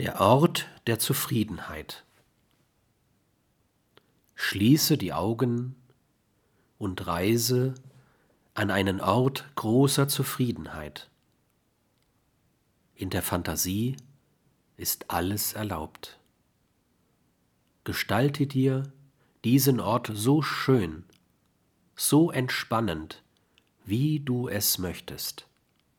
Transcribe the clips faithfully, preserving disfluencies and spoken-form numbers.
Der Ort der Zufriedenheit. Schließe die Augen und reise an einen Ort großer Zufriedenheit. In der Fantasie ist alles erlaubt. Gestalte dir diesen Ort so schön, so entspannend, wie du es möchtest.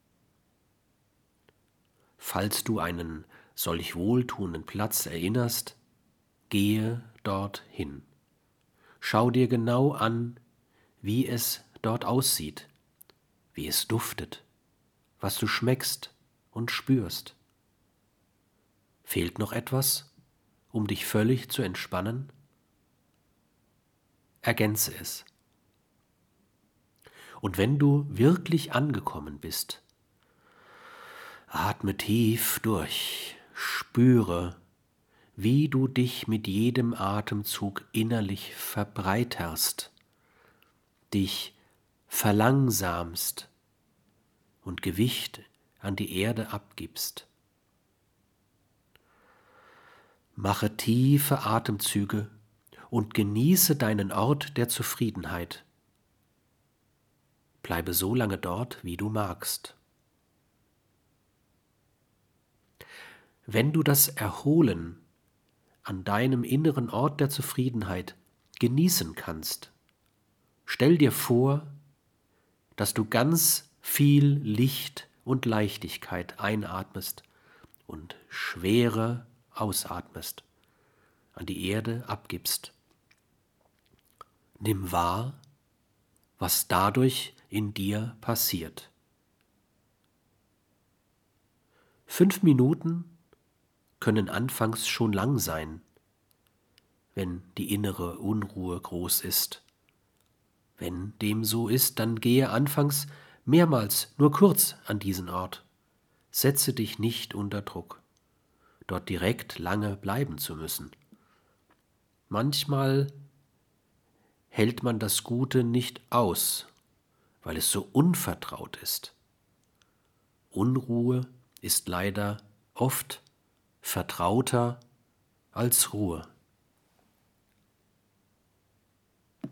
Falls du einen solch wohltuenden Platz erinnerst, gehe dorthin. Schau dir genau an, wie es dort aussieht, wie es duftet, was du schmeckst und spürst. Fehlt noch etwas, um dich völlig zu entspannen? Ergänze es. Und wenn du wirklich angekommen bist, atme tief durch, spüre, wie du dich mit jedem Atemzug innerlich verbreiterst, dich verlangsamst und Gewicht an die Erde abgibst. Mache tiefe Atemzüge und genieße deinen Ort der Zufriedenheit. Bleibe so lange dort, wie du magst. Wenn du das Erholen an deinem inneren Ort der Zufriedenheit genießen kannst, stell dir vor, dass du ganz viel Licht und Leichtigkeit einatmest und Schwere ausatmest, an die Erde abgibst. Nimm wahr, was dadurch in dir passiert. Fünf Minuten können anfangs schon lang sein, wenn die innere Unruhe groß ist. Wenn dem so ist, dann gehe anfangs mehrmals nur kurz an diesen Ort. Setze dich nicht unter Druck, dort direkt lange bleiben zu müssen. Manchmal hält man das Gute nicht aus, weil es so unvertraut ist. Unruhe ist leider oft vertrauter als Ruhe.